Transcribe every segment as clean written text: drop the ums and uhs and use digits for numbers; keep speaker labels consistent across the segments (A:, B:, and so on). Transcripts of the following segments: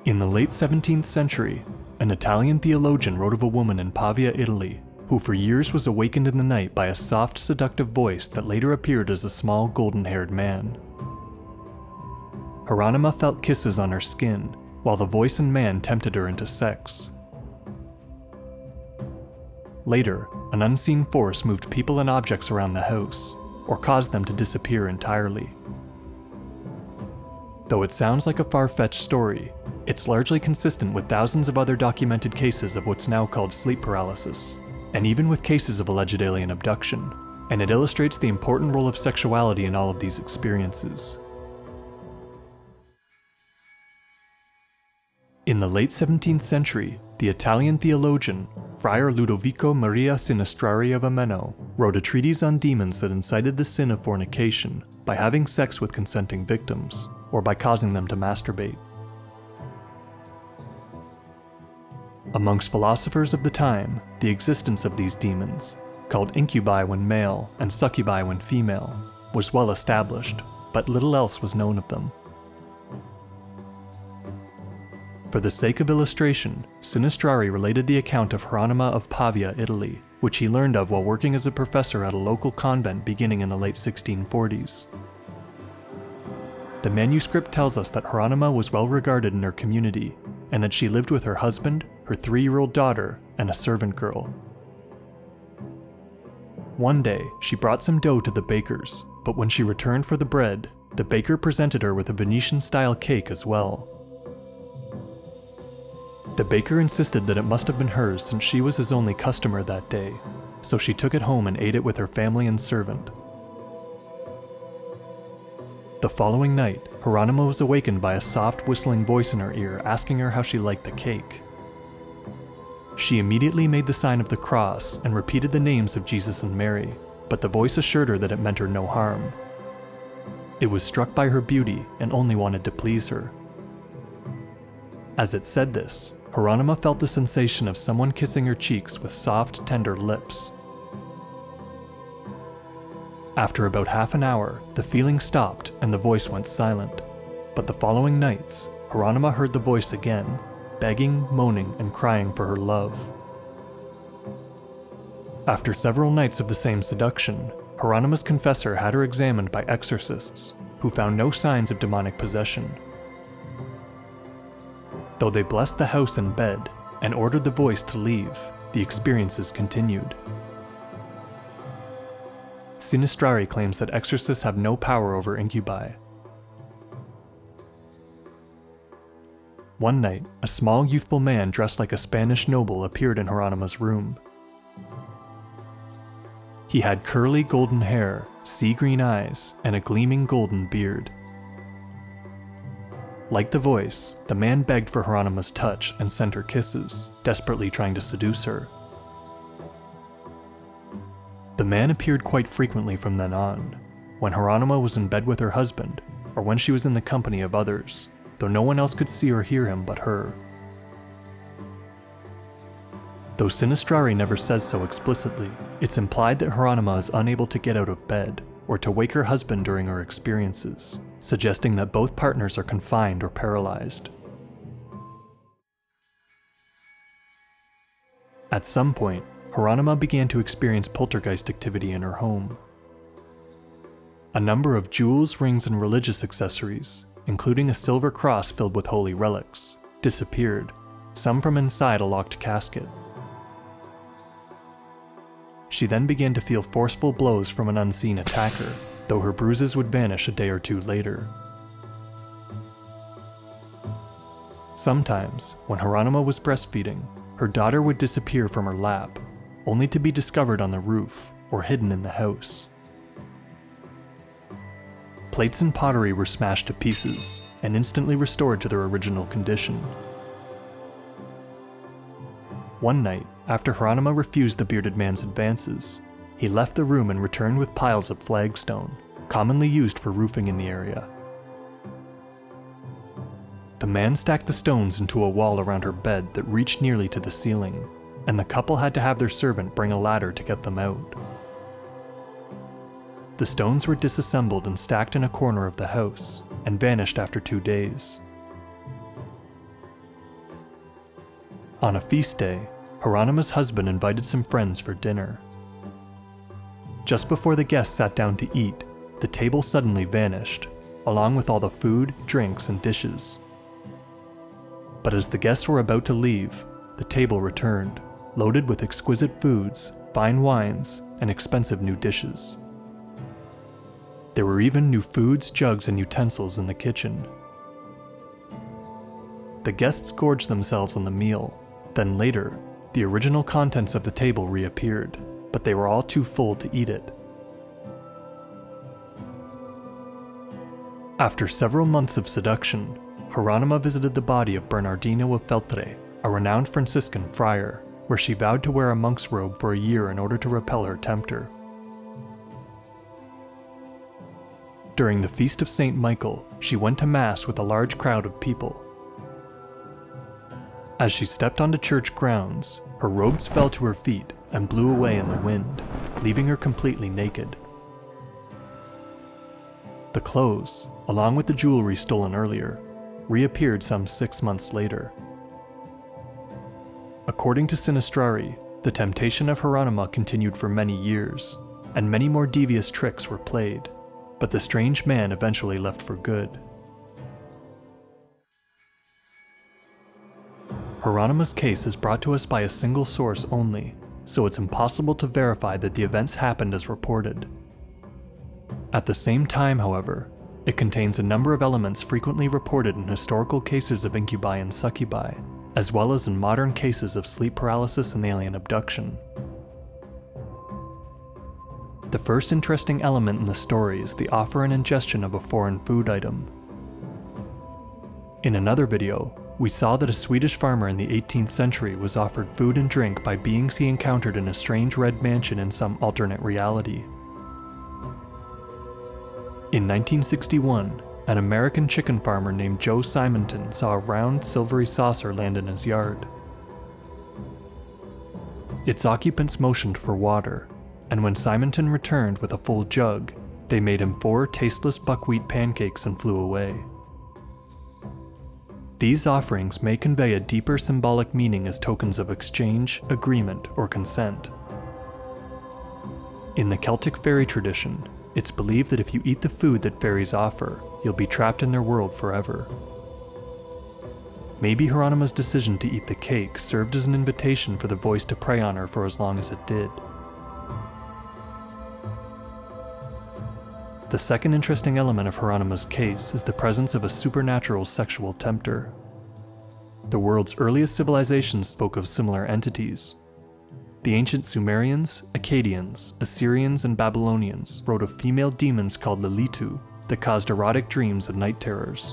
A: In the late 17th century, an Italian theologian wrote of a woman in Pavia, Italy, who for years was awakened in the night by a soft, seductive voice that later appeared as a small golden-haired man. Hieronyma felt kisses on her skin, while the voice and man tempted her into sex. Later, an unseen force moved people and objects around the house, or caused them to disappear entirely. Though it sounds like a far-fetched story, it's largely consistent with thousands of other documented cases of what's now called sleep paralysis, and even with cases of alleged alien abduction, and it illustrates the important role of sexuality in all of these experiences. In the late 17th century, the Italian theologian, Friar Ludovico Maria Sinistrari of Ameno, wrote a treatise on demons that incited the sin of fornication by having sex with consenting victims, or by causing them to masturbate. Amongst philosophers of the time, the existence of these demons, called incubi when male and succubi when female, was well established, but little else was known of them. For the sake of illustration, Sinistrari related the account of Hieronyma of Pavia, Italy, which he learned of while working as a professor at a local convent beginning in the late 1640s. The manuscript tells us that Hieronyma was well regarded in her community, and that she lived with her husband, her 3-year-old daughter, and a servant girl. One day, she brought some dough to the baker's, but when she returned for the bread, the baker presented her with a Venetian-style cake as well. The baker insisted that it must have been hers since she was his only customer that day, so she took it home and ate it with her family and servant. The following night, Hieronyma was awakened by a soft whistling voice in her ear asking her how she liked the cake. She immediately made the sign of the cross and repeated the names of Jesus and Mary, but the voice assured her that it meant her no harm. It was struck by her beauty and only wanted to please her. As it said this, Hieronyma felt the sensation of someone kissing her cheeks with soft, tender lips. After about half an hour, the feeling stopped and the voice went silent, but the following nights, Hieronyma heard the voice again, begging, moaning, and crying for her love. After several nights of the same seduction, Hieronyma's confessor had her examined by exorcists, who found no signs of demonic possession. Though they blessed the house and bed, and ordered the voice to leave, the experiences continued. Sinistrari claims that exorcists have no power over incubi. One night, a small youthful man dressed like a Spanish noble appeared in Hieronyma's room. He had curly golden hair, sea-green eyes, and a gleaming golden beard. Like the voice, the man begged for Hieronyma's touch and sent her kisses, desperately trying to seduce her. The man appeared quite frequently from then on, when Hieronyma was in bed with her husband, or when she was in the company of others, though no one else could see or hear him but her. Though Sinistrari never says so explicitly, it's implied that Hieronyma is unable to get out of bed, or to wake her husband during her experiences, suggesting that both partners are confined or paralyzed. At some point, Hieronyma began to experience poltergeist activity in her home. A number of jewels, rings, and religious accessories, including a silver cross filled with holy relics, disappeared, some from inside a locked casket. She then began to feel forceful blows from an unseen attacker, though her bruises would vanish a day or two later. Sometimes, when Hieronyma was breastfeeding, her daughter would disappear from her lap, only to be discovered on the roof or hidden in the house. Plates and pottery were smashed to pieces and instantly restored to their original condition. One night, after Hieronyma refused the bearded man's advances, he left the room and returned with piles of flagstone, commonly used for roofing in the area. The man stacked the stones into a wall around her bed that reached nearly to the ceiling, and the couple had to have their servant bring a ladder to get them out. The stones were disassembled and stacked in a corner of the house, and vanished after 2 days. On a feast day, Hieronyma's husband invited some friends for dinner. Just before the guests sat down to eat, the table suddenly vanished, along with all the food, drinks, and dishes. But as the guests were about to leave, the table returned, loaded with exquisite foods, fine wines, and expensive new dishes. There were even new foods, jugs, and utensils in the kitchen. The guests gorged themselves on the meal. Then later, the original contents of the table reappeared, but they were all too full to eat it. After several months of seduction, Hieronyma visited the body of Bernardino of Feltre, a renowned Franciscan friar, where she vowed to wear a monk's robe for a year in order to repel her tempter. During the Feast of St. Michael, she went to Mass with a large crowd of people. As she stepped onto church grounds, her robes fell to her feet and blew away in the wind, leaving her completely naked. The clothes, along with the jewelry stolen earlier, reappeared some 6 months later. According to Sinistrari, the temptation of Hieronyma continued for many years, and many more devious tricks were played, but the strange man eventually left for good. Hieronyma's case is brought to us by a single source only, so it's impossible to verify that the events happened as reported. At the same time, however, it contains a number of elements frequently reported in historical cases of incubi and succubi, as well as in modern cases of sleep paralysis and alien abduction. The first interesting element in the story is the offer and ingestion of a foreign food item. In another video, we saw that a Swedish farmer in the 18th century was offered food and drink by beings he encountered in a strange red mansion in some alternate reality. In 1961, an American chicken farmer named Joe Simonton saw a round, silvery saucer land in his yard. Its occupants motioned for water, and when Simonton returned with a full jug, they made him 4 tasteless buckwheat pancakes and flew away. These offerings may convey a deeper symbolic meaning as tokens of exchange, agreement, or consent. In the Celtic fairy tradition, it's believed that if you eat the food that fairies offer, you'll be trapped in their world forever. Maybe Hieronyma's decision to eat the cake served as an invitation for the voice to prey on her for as long as it did. The second interesting element of Hieronyma's case is the presence of a supernatural sexual tempter. The world's earliest civilizations spoke of similar entities. The ancient Sumerians, Akkadians, Assyrians, and Babylonians wrote of female demons called Lilitu that caused erotic dreams and night terrors.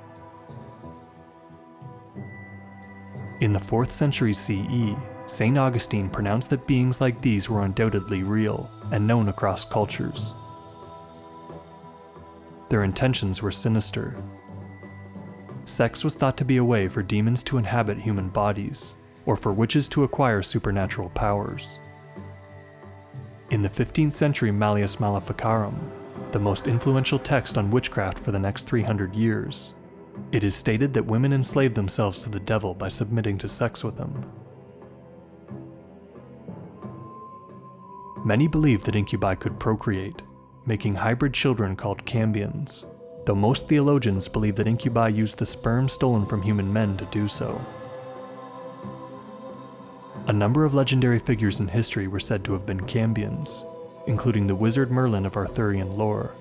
A: In the 4th century CE, St. Augustine pronounced that beings like these were undoubtedly real and known across cultures. Their intentions were sinister. Sex was thought to be a way for demons to inhabit human bodies, or for witches to acquire supernatural powers. In the 15th century Malleus Maleficarum, the most influential text on witchcraft for the next 300 years, it is stated that women enslaved themselves to the devil by submitting to sex with him. Many believed that incubi could procreate, making hybrid children called cambions, though most theologians believe that incubi used the sperm stolen from human men to do so. A number of legendary figures in history were said to have been cambions, including the wizard Merlin of Arthurian lore.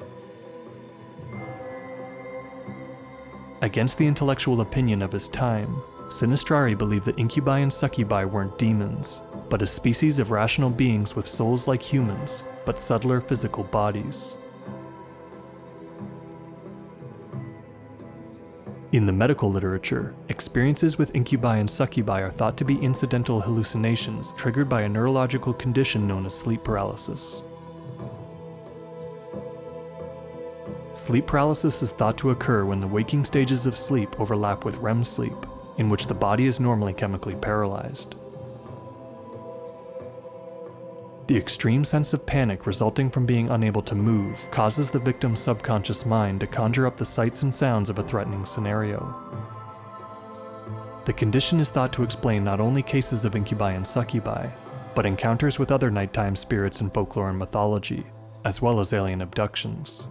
A: Against the intellectual opinion of his time, Sinistrari believed that incubi and succubi weren't demons, but a species of rational beings with souls like humans, but subtler physical bodies. In the medical literature, experiences with incubi and succubi are thought to be incidental hallucinations triggered by a neurological condition known as sleep paralysis. Sleep paralysis is thought to occur when the waking stages of sleep overlap with REM sleep, in which the body is normally chemically paralyzed. The extreme sense of panic resulting from being unable to move causes the victim's subconscious mind to conjure up the sights and sounds of a threatening scenario. The condition is thought to explain not only cases of incubi and succubi, but encounters with other nighttime spirits in folklore and mythology, as well as alien abductions.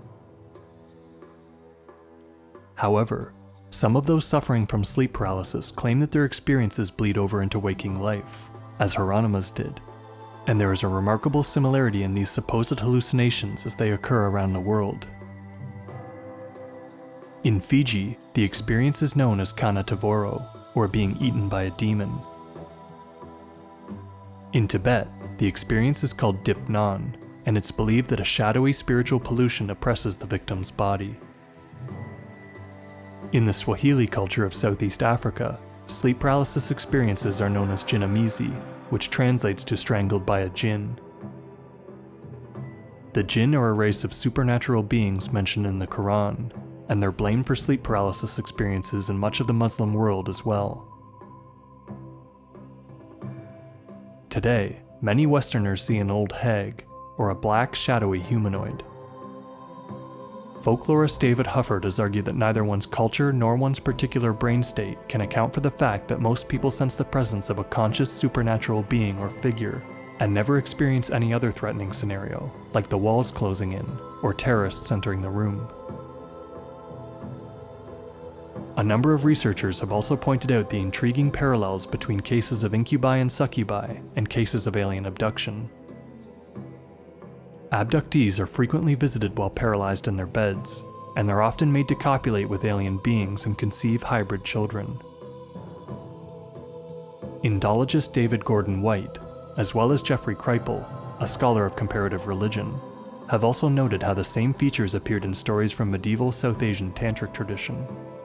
A: However, some of those suffering from sleep paralysis claim that their experiences bleed over into waking life, as Hieronymus did, and there is a remarkable similarity in these supposed hallucinations as they occur around the world. In Fiji, the experience is known as kana tavoro, or being eaten by a demon. In Tibet, the experience is called dip nan, and it's believed that a shadowy spiritual pollution oppresses the victim's body. In the Swahili culture of Southeast Africa, sleep paralysis experiences are known as jinamizi, which translates to strangled by a jinn. The jinn are a race of supernatural beings mentioned in the Quran, and they're blamed for sleep paralysis experiences in much of the Muslim world as well. Today, many Westerners see an old hag, or a black, shadowy humanoid. Folklorist David Hufford has argued that neither one's culture nor one's particular brain state can account for the fact that most people sense the presence of a conscious supernatural being or figure, and never experience any other threatening scenario, like the walls closing in, or terrorists entering the room. A number of researchers have also pointed out the intriguing parallels between cases of incubi and succubi and cases of alien abduction. Abductees are frequently visited while paralyzed in their beds, and they're often made to copulate with alien beings and conceive hybrid children. Indologist David Gordon White, as well as Jeffrey Kripal, a scholar of comparative religion, have also noted how the same features appeared in stories from medieval South Asian tantric tradition.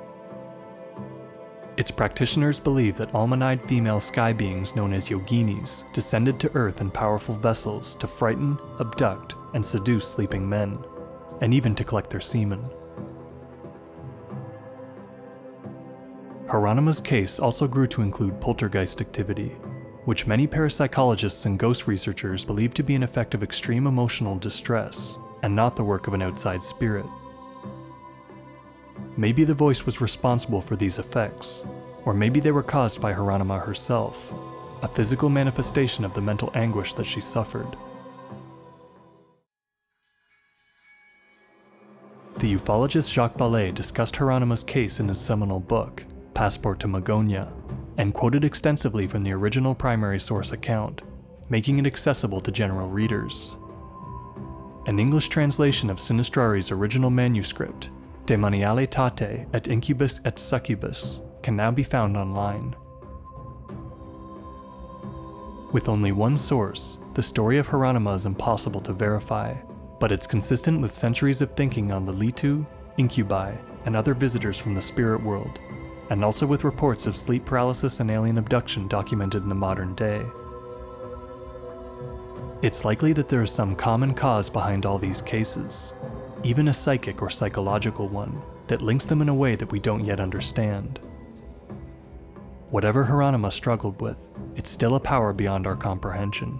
A: Its practitioners believe that almond-eyed female sky beings known as yoginis descended to Earth in powerful vessels to frighten, abduct, and seduce sleeping men, and even to collect their semen. Hieronymus' case also grew to include poltergeist activity, which many parapsychologists and ghost researchers believe to be an effect of extreme emotional distress, and not the work of an outside spirit. Maybe the voice was responsible for these effects, or maybe they were caused by Hieronyma herself, a physical manifestation of the mental anguish that she suffered. The ufologist Jacques Vallée discussed Hieronymus' case in his seminal book, Passport to Magonia, and quoted extensively from the original primary source account, making it accessible to general readers. An English translation of Sinistrari's original manuscript, De Manialitate et Incubus et Succubus, can now be found online. With only one source, the story of Hieronyma is impossible to verify, but it's consistent with centuries of thinking on the Litu, incubi, and other visitors from the spirit world, and also with reports of sleep paralysis and alien abduction documented in the modern day. It's likely that there is some common cause behind all these cases, even a psychic or psychological one, that links them in a way that we don't yet understand. Whatever Hieronyma struggled with, it's still a power beyond our comprehension.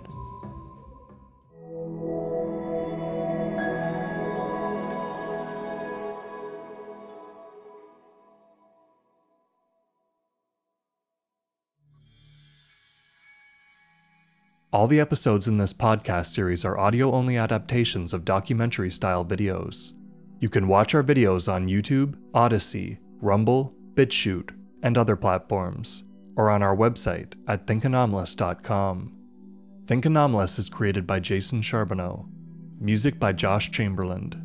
A: All the episodes in this podcast series are audio-only adaptations of documentary-style videos. You can watch our videos on YouTube, Odyssey, Rumble, BitChute, and other platforms, or on our website at thinkanomalous.com. Think Anomalous is created by Jason Charbonneau. Music by Josh Chamberlain.